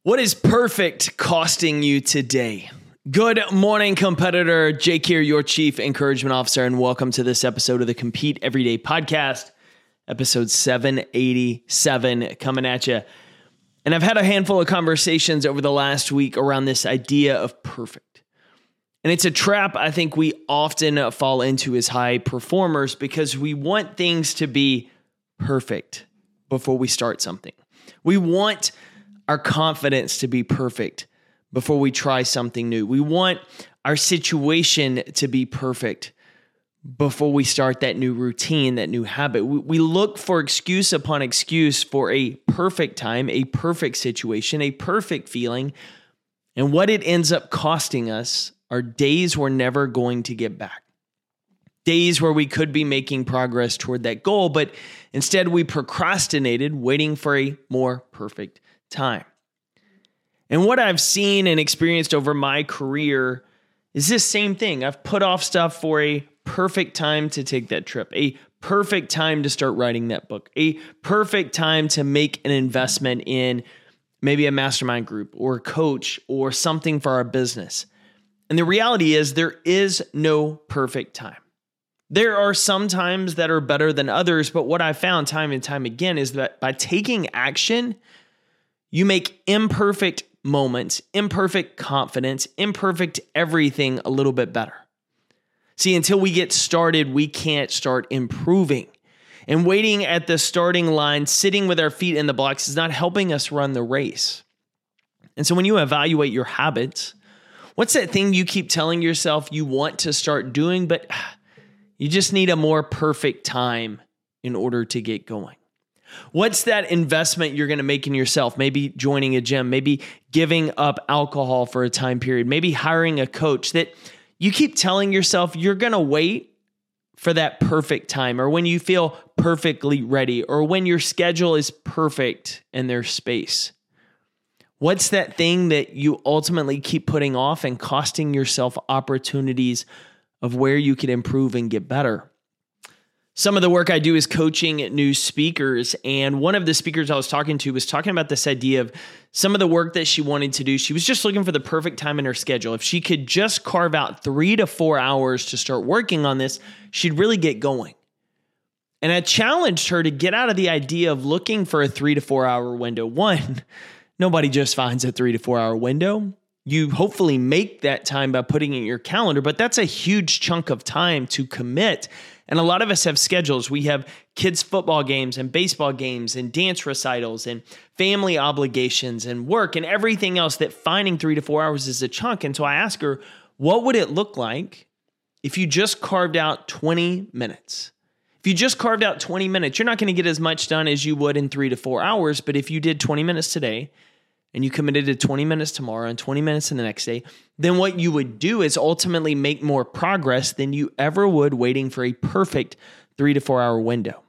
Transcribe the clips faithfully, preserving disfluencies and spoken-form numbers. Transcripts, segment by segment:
What is perfect costing you today? Good morning, competitor. Jake here, your Chief Encouragement Officer, and welcome to this episode of the Compete Everyday Podcast, episode seven eighty-seven, coming at you. And I've had a handful of conversations over the last week around this idea of perfect. And it's a trap I think we often fall into as high performers because we want things to be perfect before we start something. We want our confidence to be perfect before we try something new. We want our situation to be perfect before we start that new routine, that new habit. We, we look for excuse upon excuse for a perfect time, a perfect situation, a perfect feeling. And what it ends up costing us are days we're never going to get back. Days where we could be making progress toward that goal, but instead we procrastinated, waiting for a more perfect time. And what I've seen and experienced over my career is this same thing. I've put off stuff for a perfect time to take that trip, a perfect time to start writing that book, a perfect time to make an investment in maybe a mastermind group or a coach or something for our business. And the reality is there is no perfect time. There are some times that are better than others, but what I found time and time again is that by taking action, you make imperfect moments, imperfect confidence, imperfect everything a little bit better. See, until we get started, we can't start improving. And waiting at the starting line, sitting with our feet in the blocks is not helping us run the race. And so when you evaluate your habits, what's that thing you keep telling yourself you want to start doing, but you just need a more perfect time in order to get going? What's that investment you're going to make in yourself? Maybe joining a gym, maybe giving up alcohol for a time period, maybe hiring a coach that you keep telling yourself you're going to wait for that perfect time, or when you feel perfectly ready, or when your schedule is perfect and there's space. What's that thing that you ultimately keep putting off and costing yourself opportunities of where you could improve and get better? Some of the work I do is coaching new speakers. And one of the speakers I was talking to was talking about this idea of some of the work that she wanted to do. She was just looking for the perfect time in her schedule. If she could just carve out three to four hours to start working on this, she'd really get going. And I challenged her to get out of the idea of looking for a three to four hour window. One, nobody just finds a three to four hour window. You hopefully make that time by putting it in your calendar, but that's a huge chunk of time to commit. And a lot of us have schedules. We have kids' football games and baseball games and dance recitals and family obligations and work and everything else that finding three to four hours is a chunk. And so I asked her, what would it look like if you just carved out twenty minutes? If you just carved out twenty minutes, you're not going to get as much done as you would in three to four hours. But if you did twenty minutes today, and you committed to twenty minutes tomorrow and twenty minutes in the next day, then what you would do is ultimately make more progress than you ever would waiting for a perfect three to four hour window.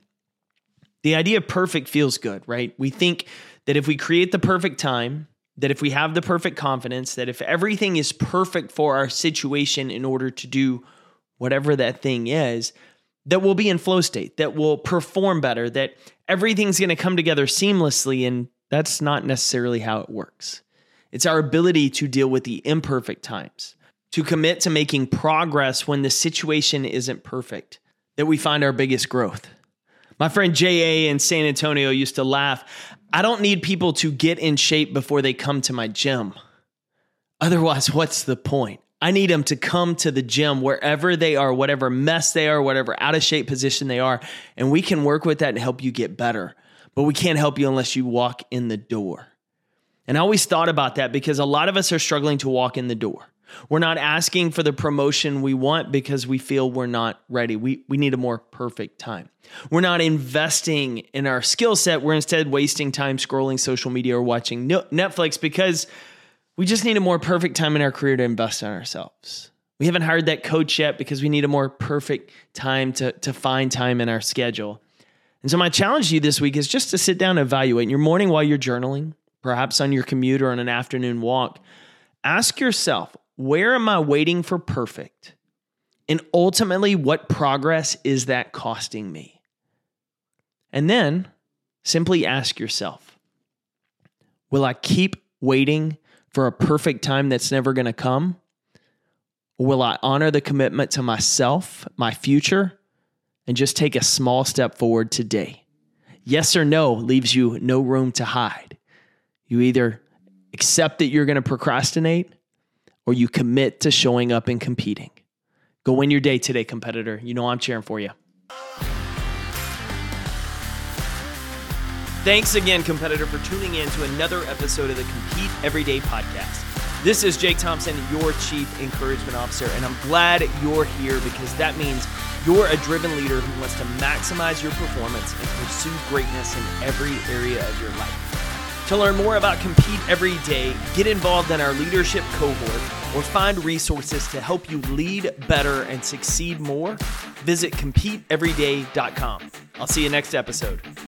The idea of perfect feels good, right? We think that if we create the perfect time, that if we have the perfect confidence, that if everything is perfect for our situation in order to do whatever that thing is, that we'll be in flow state, that we'll perform better, that everything's going to come together seamlessly. And that's not necessarily how it works. It's our ability to deal with the imperfect times, to commit to making progress when the situation isn't perfect, that we find our biggest growth. My friend J A in San Antonio used to laugh, I don't need people to get in shape before they come to my gym. Otherwise, what's the point? I need them to come to the gym wherever they are, whatever mess they are, whatever out of shape position they are, and we can work with that and help you get better. But we can't help you unless you walk in the door. And I always thought about that because a lot of us are struggling to walk in the door. We're not asking for the promotion we want because we feel we're not ready. We, we need a more perfect time. We're not investing in our skill set. We're instead wasting time scrolling social media or watching Netflix because we just need a more perfect time in our career to invest in ourselves. We haven't hired that coach yet because we need a more perfect time to, to find time in our schedule. And so my challenge to you this week is just to sit down and evaluate in your morning while you're journaling, perhaps on your commute or on an afternoon walk. Ask yourself, where am I waiting for perfect? And ultimately, what progress is that costing me? And then simply ask yourself, will I keep waiting for a perfect time that's never going to come? Or will I honor the commitment to myself, my future, and just take a small step forward today? Yes or no leaves you no room to hide. You either accept that you're going to procrastinate or you commit to showing up and competing. Go win your day today, competitor. You know I'm cheering for you. Thanks again, competitor, for tuning in to another episode of the Compete Everyday podcast. This is Jake Thompson, your Chief Encouragement Officer, and I'm glad you're here because that means you're a driven leader who wants to maximize your performance and pursue greatness in every area of your life. To learn more about Compete Every Day, get involved in our leadership cohort, or find resources to help you lead better and succeed more, visit compete every day dot com. I'll see you next episode.